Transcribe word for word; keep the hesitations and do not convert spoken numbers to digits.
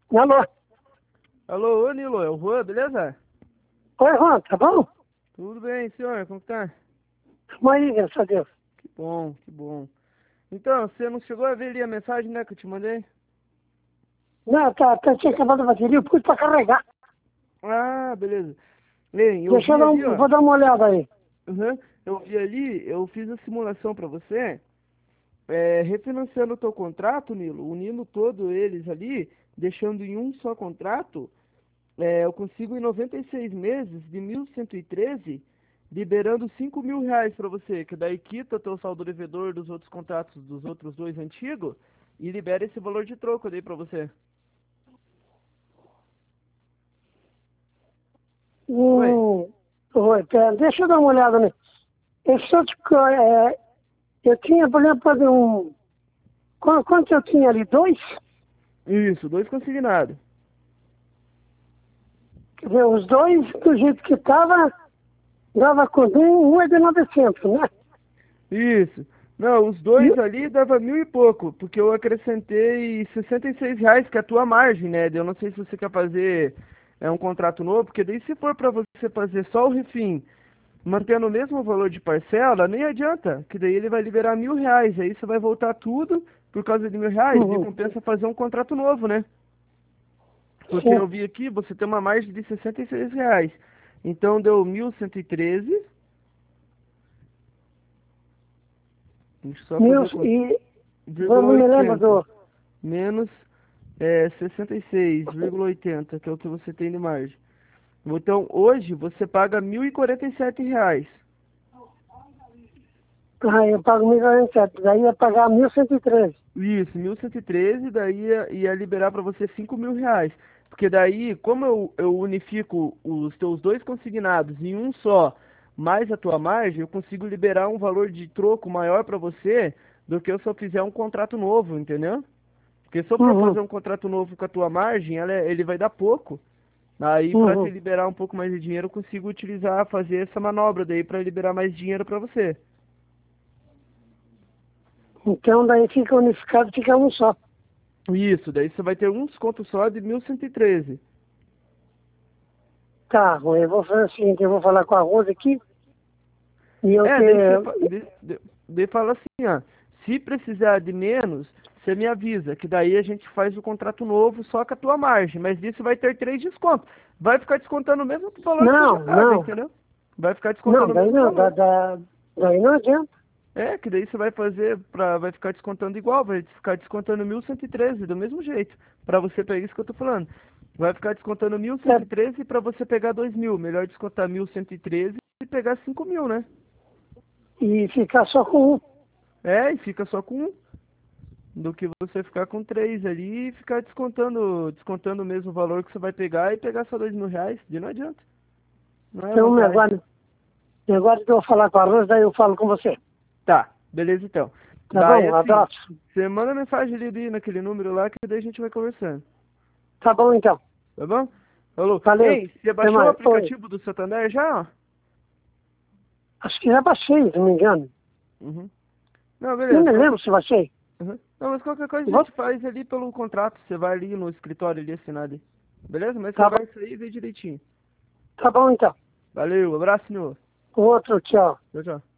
Alô? Alô, ô Nilo, é o Juan, beleza? Oi, Juan, tá bom? Tudo bem, senhor, como que tá? Tamo aí, graças a Deus. Que bom, que bom. Então, você não chegou a ver ali a mensagem, né, que eu te mandei? Não, tá, tá, tinha acabado a bateria, eu pus pra carregar. Ah, beleza. Ei, eu Deixa eu vi dar ali, um, ó. vou dar uma olhada aí. Uhum, eu vi ali, eu fiz a simulação pra você, é, refinanciando o teu contrato, Nilo, unindo todos eles ali, deixando em um só contrato, é, eu consigo em noventa e seis meses de mil cento e treze, liberando cinco mil reais para você, que daí quita teu saldo devedor dos outros contratos dos outros dois antigos e libera esse valor de troco daí para você. Oi? Hum, oi, pera, deixa eu dar uma olhada nisso. Esse outro, ca- é, eu tinha, por exemplo, de um... Quanto, quanto eu tinha ali? Dois? Isso, dois consignados. Quer dizer, os dois, do jeito que tava, dava com um, um é de novecentos, né? Isso. Não, os E, dois ali dava mil e pouco, porque eu acrescentei sessenta e seis reais, que é a tua margem, né? Eu não sei se você quer fazer é, um contrato novo, porque daí se for para você fazer só o refim mantendo o mesmo valor de parcela, nem adianta, que daí ele vai liberar mil reais, aí você vai voltar tudo por causa de mil reais, e uhum, compensa fazer um contrato novo, né? Porque sim, eu vi aqui, você tem uma margem de sessenta e seis reais, então deu mil cento e treze, deixa eu só mil, fazer com e, vírgula vamos me lembra oitenta do... menos é, sessenta e seis vírgula oitenta, que é o que você tem de margem. Então hoje você paga mil e quarenta e sete reais. Ah, eu pago mil e quarenta e sete, daí ia pagar mil cento e treze. Isso, mil cento e treze, daí ia, ia liberar para você cinco mil reais. Porque daí, como eu, eu unifico os teus dois consignados em um só, mais a tua margem, eu consigo liberar um valor de troco maior para você do que eu se eu fizer um contrato novo, entendeu? Porque se eu for Uhum, fazer um contrato novo com a tua margem, ela, é- ele vai dar pouco. Aí, para te uhum. liberar um pouco mais de dinheiro, eu consigo utilizar, fazer essa manobra daí para liberar mais dinheiro para você. Então daí fica unificado, fica um só. Isso, daí você vai ter um desconto só de mil cento e treze. Tá, eu vou fazer o seguinte, eu vou falar com a Rosa aqui e eu É, te... daí você fa- daí, daí- daí fala assim, ó, se precisar de menos, você me avisa, que daí a gente faz o contrato novo só com a tua margem, mas disso vai ter três descontos. Vai ficar descontando o mesmo valor que você já Não, paga, não, entendeu? Vai ficar não, descontando o daí mesmo não, da, valor. da, daí não adianta. É, que daí você vai fazer pra, vai ficar descontando igual, vai ficar descontando mil cento e treze do mesmo jeito. Pra você pegar isso que eu tô falando. Vai ficar descontando mil cento É, e treze pra você pegar dois mil. Melhor descontar mil cento e treze e pegar cinco mil, né? e ficar só com um. É, e fica só com um. Do que você ficar com três ali e ficar descontando, descontando o mesmo valor que você vai pegar e pegar só dois mil reais. De não adianta. Não é Então, vantagem. agora, agora que eu vou falar com a Rosa, daí eu falo com você. Tá, beleza então. Tá Daí bom? assim, Abraço. você manda mensagem ali naquele número lá que daí a gente vai conversando. Tá bom, então. Tá bom? Falou. Valeu. Ei, você Até baixou o mais. Oi. aplicativo do Santander já? Acho que já baixei, se não me engano. Uhum. Não, Não beleza. me Então, lembro qual- se baixei. uhum. Não, mas qualquer coisa a Vou... gente faz ali pelo contrato. Você vai ali no escritório ali assinar ali. Beleza? Mas Tá bom. conversa aí e vê direitinho. Tá bom, então. Valeu, abraço, senhor. Outro, tchau. Tchau, tchau.